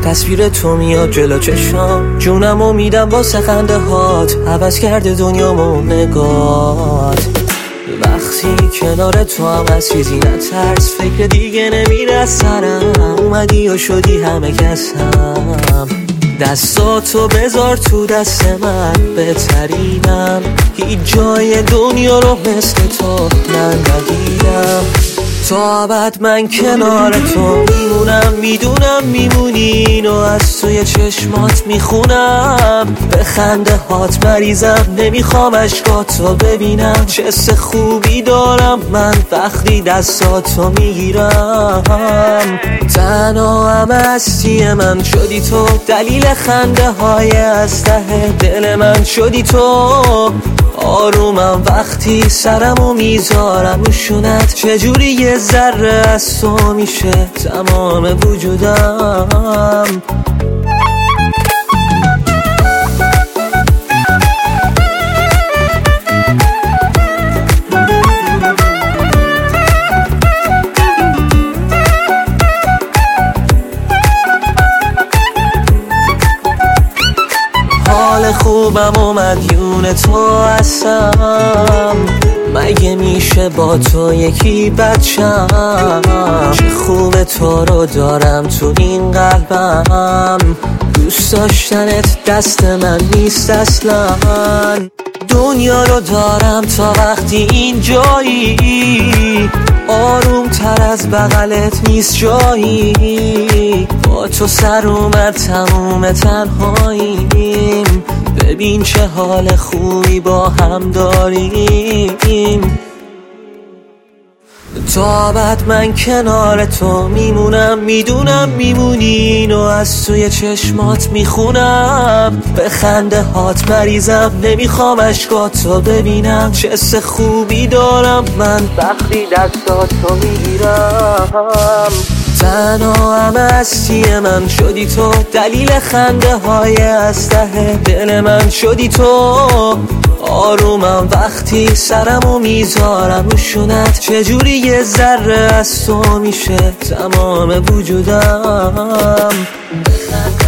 تصویر تو میاد جلو چشام، جونمو میدم واسه خنده هات، عوض کرده دنیامو نگات. وقتی کنار تو هم از چیزی نترس، فکر دیگه نمیره از سرم، اومدی و شدی همه کسم. دستاتو بذار تو دست من، بهترینم، هیچ جای دنیا رو مثل تو من ندیدم. تا ابد من کنار تو میمونم، میدونم میمونی، اینو از توی چشمات میخونم. به خنده هات مریضم، نمیخوام اشکاتو ببینم. چه حس خوبی دارم من وقتی دستاتو میگیرم. تنها هم هستی من شدی تو، دلیل خنده های از ته دل من شدی تو. آرومم وقتی سرمو میذارم روشونت، چجوری یه ذره از تو میشه تمام وجودم. حال خوبم و مدیون تو هستم، مگه میشه با تو یکی بچم؟ چه خوب تو رو دارم تو این قلبم، دوست داشتنت دست من نیست اصلا. دنیا رو دارم تا وقتی اینجایی، آروم تر از بغلت نیست جایی. با تو سر اومد تموم تنهاییم، ببین چه حال خوبی با هم داریم. تا ابد من کنار تو میمونم، میدونم میمونی، اینو از توی چشمات میخونم. به خنده هات مریضم، نمیخوام اشکاتو ببینم. چه حس خوبی دارم من وقتی دستاتو میگیرم. تنها هم هستی من شدی تو، دلیل خنده های از ته دل من شدی تو. آرومم وقتی سرمو میذارم روشونت، چجوری یه ذره از تو میشه تمام وجودم.